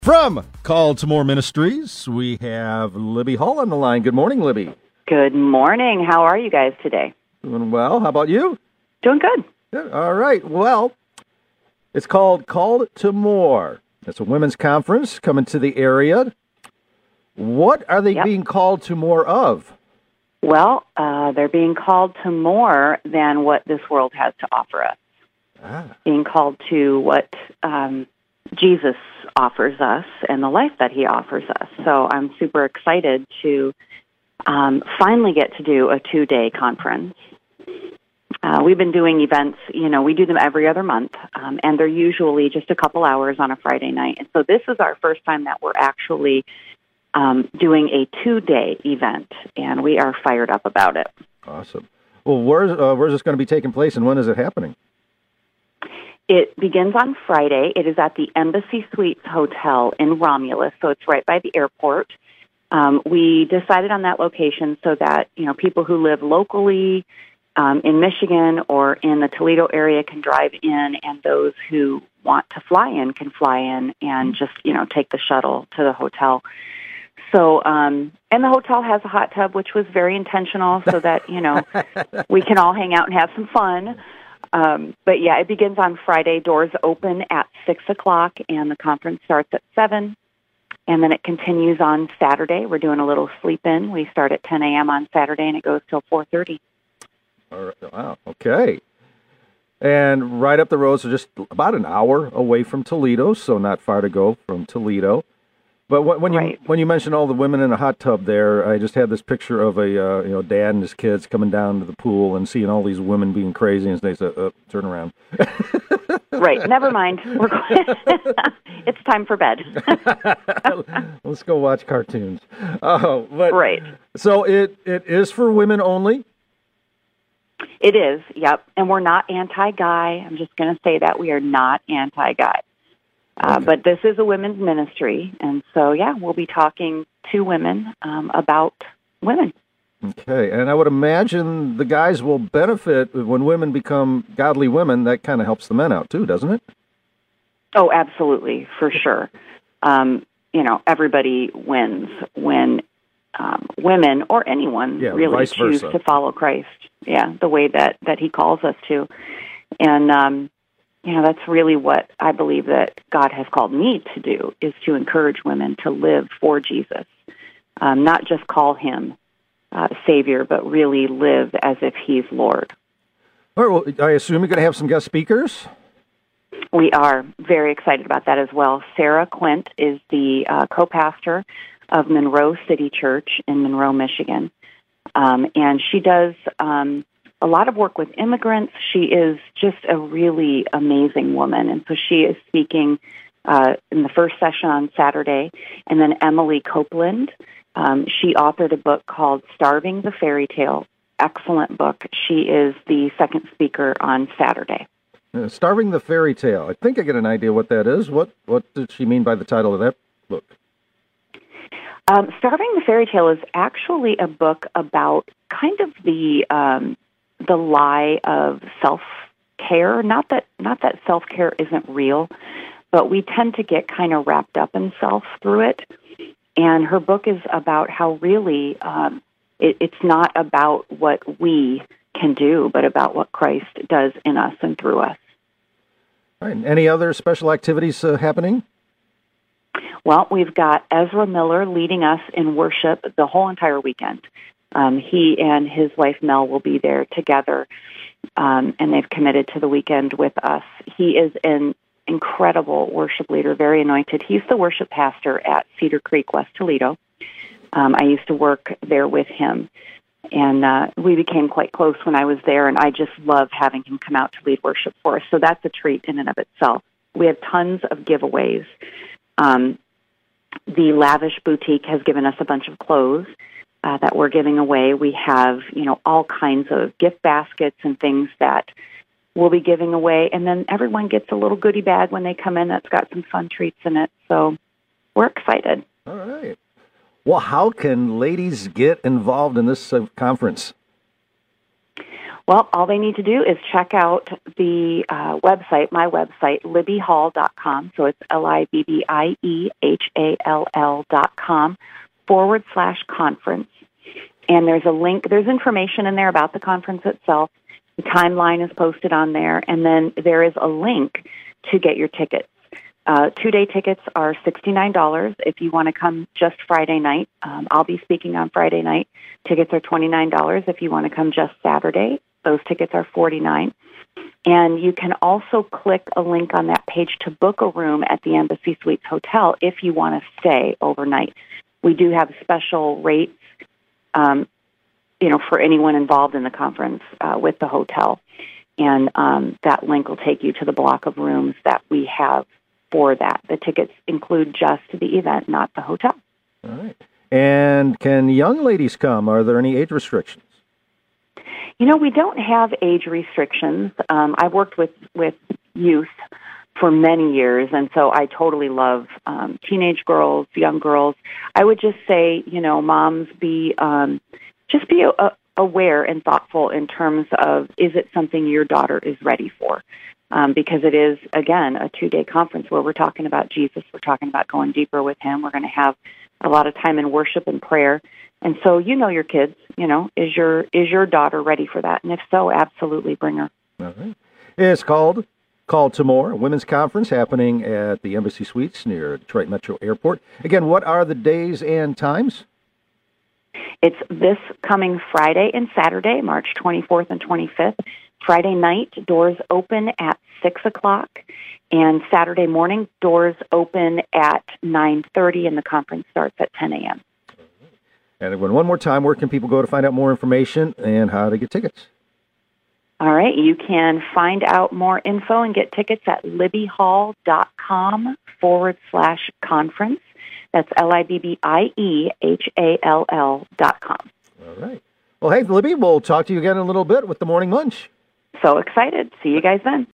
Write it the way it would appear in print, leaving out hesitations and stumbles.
From Call to More Ministries, we have Libby Hall on the line. Good morning, Libby. Good morning. How are you guys today? Doing well. How about you? Doing good. Good. All right. Well, it's called Called to More. It's a women's conference coming to the area. What are they being called to more of? Well, they're being called to more than what this world has to offer us. Being called to what Jesus offers us and the life that he offers us. So I'm super excited to finally get to do a 2-day conference. We've been doing events, we do them every other month, and they're usually just a couple hours on a Friday night. And so this is our first time that we're actually doing a 2-day event, and we are fired up about it. Awesome. Well, where's this going to be taking place, and when is it happening? It begins on Friday. It is at the Embassy Suites Hotel in Romulus, so it's right by the airport. We decided on that location so that, people who live locally in Michigan or in the Toledo area can drive in, and those who want to fly in can fly in and just, take the shuttle to the hotel. So, and the hotel has a hot tub, which was very intentional so that, we can all hang out and have some fun. But yeah, it begins on Friday. Doors open at 6 o'clock, and the conference starts at 7. And then it continues on Saturday. We're doing a little sleep-in. We start at 10 a.m. on Saturday, and it goes till 4:30. All right. Wow. Okay. And right up the road, so just about an hour away from Toledo, so not far to go from Toledo. But when you mentioned all the women in the hot tub there, I just had this picture of a dad and his kids coming down to the pool and seeing all these women being crazy, and they said, "Turn around." Right. Never mind. We're going. It's time for bed. Let's go watch cartoons. But, right. So it is for women only. It is. Yep. And we're not anti-guy. I'm just going to say that we are not anti-guy. But this is a women's ministry, and so, we'll be talking to women about women. Okay, and I would imagine the guys will benefit when women become godly women. That kind of helps the men out, too, doesn't it? Oh, absolutely, for sure. Everybody wins when women or anyone really choose to follow Christ, the way that he calls us to. And that's really what I believe that God has called me to do, is to encourage women to live for Jesus, not just call him Savior, but really live as if he's Lord. All right, well, I assume you're going to have some guest speakers? We are very excited about that as well. Sarah Quint is the co-pastor of Monroe City Church in Monroe, Michigan, and she does a lot of work with immigrants. She is just a really amazing woman. And so she is speaking in the first session on Saturday. And then Emily Copeland, she authored a book called Starving the Fairy Tale. Excellent book. She is the second speaker on Saturday. Starving the Fairy Tale. I think I get an idea what that is. What did she mean by the title of that book? Starving the Fairy Tale is actually a book about kind of the lie of self-care. Not that self-care isn't real, but we tend to get kind of wrapped up in self through it. And her book is about how really it's not about what we can do, but about what Christ does in us and through us. All right. Any other special activities happening? Well, we've got Ezra Miller leading us in worship the whole entire weekend. He and his wife Mel will be there together, and they've committed to the weekend with us. He is an incredible worship leader, very anointed. He's the worship pastor at Cedar Creek, West Toledo. I used to work there with him, and we became quite close when I was there, and I just love having him come out to lead worship for us. So that's a treat in and of itself. We have tons of giveaways. The Lavish Boutique has given us a bunch of clothes that we're giving away. We have, all kinds of gift baskets and things that we'll be giving away. And then everyone gets a little goodie bag when they come in that's got some fun treats in it. So we're excited. All right. Well, how can ladies get involved in this conference? Well, all they need to do is check out the website, my website, libbyhall.com. So it's LIBBIEHALL.com/conference. And there's a link, there's information in there about the conference itself. The timeline is posted on there. And then there is a link to get your tickets. 2-day tickets are $69 if you want to come just Friday night. I'll be speaking on Friday night. Tickets are $29 if you want to come just Saturday. Those tickets are $49. And you can also click a link on that page to book a room at the Embassy Suites Hotel if you want to stay overnight. We do have special rates, for anyone involved in the conference with the hotel. And that link will take you to the block of rooms that we have for that. The tickets include just the event, not the hotel. All right. And can young ladies come? Are there any age restrictions? We don't have age restrictions. I've worked with youth for many years, and so I totally love teenage girls, young girls. I would just say, moms, be aware and thoughtful in terms of, is it something your daughter is ready for? Because it is, again, a 2-day conference where we're talking about Jesus. We're talking about going deeper with him. We're going to have a lot of time in worship and prayer. And so your kids, is your daughter ready for that? And if so, absolutely bring her. All right. It's called Call to More, a women's conference happening at the Embassy Suites near Detroit Metro Airport. Again, what are the days and times? It's this coming Friday and Saturday, March 24th and 25th. Friday night, doors open at 6 o'clock, and Saturday morning, doors open at 9:30, and the conference starts at 10 a.m. And one more time, where can people go to find out more information and how to get tickets? All right, you can find out more info and get tickets at libbyhall.com/conference. That's LIBBIEHALL.com. All right. Well, hey, Libby, we'll talk to you again in a little bit with the Morning Munch. So excited. See you guys then.